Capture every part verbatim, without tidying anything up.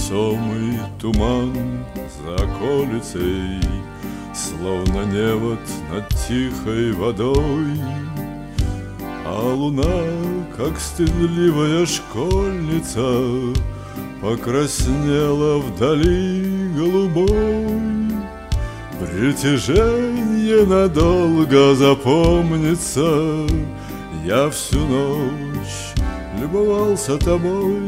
невесомый туман за околицей, словно невод над тихой водой. А луна, как стыдливая школьница, покраснела вдали голубой. Притяженье надолго запомнится, я всю ночь любовался тобой.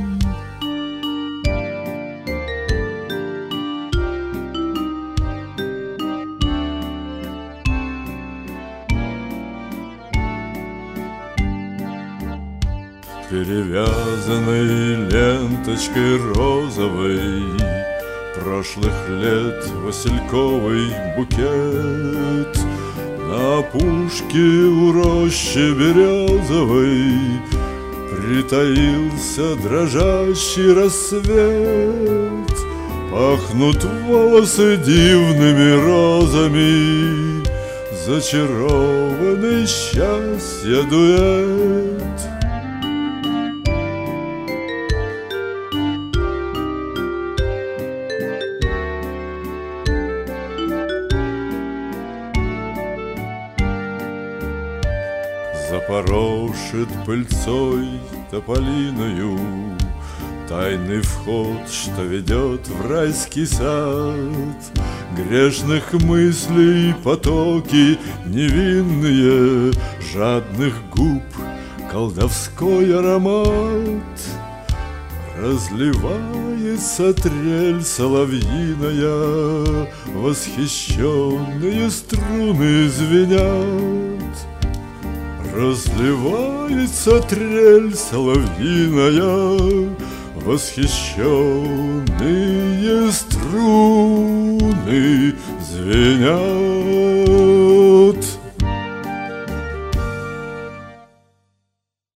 Перевязанный ленточкой розовой прошлых лет васильковый букет, на опушке у рощи березовой притаился дрожащий рассвет. Пахнут волосы дивными розами, зачарованный счастья дуэт. Запорошит пыльцой тополиною тайный вход, что ведет в райский сад. Грешных мыслей потоки невинные, жадных губ колдовской аромат. Разливается трель соловьиная, восхищенные струны звенят. Разливается трель соловьиная, восхищенные струны звенят.